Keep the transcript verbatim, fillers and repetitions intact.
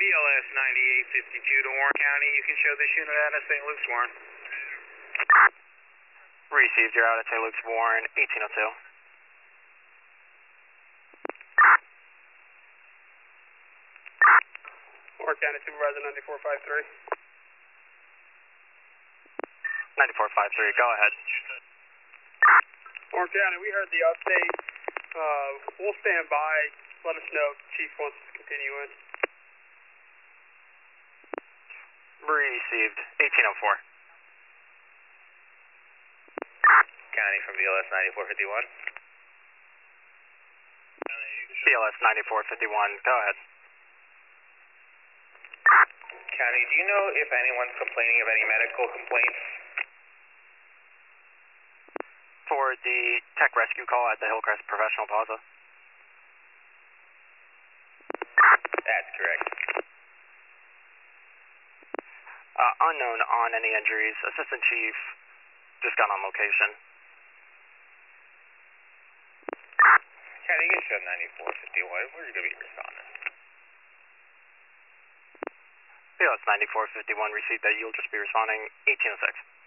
L S ninety-eight fifty-two to Warren County. You can show this unit out of Saint Luke's, Warren. Received, you're out at Saint Luke's, Warren, eighteen oh two. Warren County Supervisor ninety-four five three. ninety-four five three, go ahead. Warren County, we heard the update. Uh, we'll stand by. Let us know if the Chief wants us to continue in. Received, eighteen oh four. County from B L S ninety-four fifty-one. B L S ninety-four fifty-one, go ahead. County, do you know if anyone's complaining of any medical complaints? For the tech rescue call at the Hillcrest Professional Plaza? That's correct. Uh, unknown on any injuries. Assistant Chief just got on location. County, you can show ninety-four fifty-one. Where's going to be responding? B L S ninety-four fifty-one, received that you'll just be responding eighteen oh six.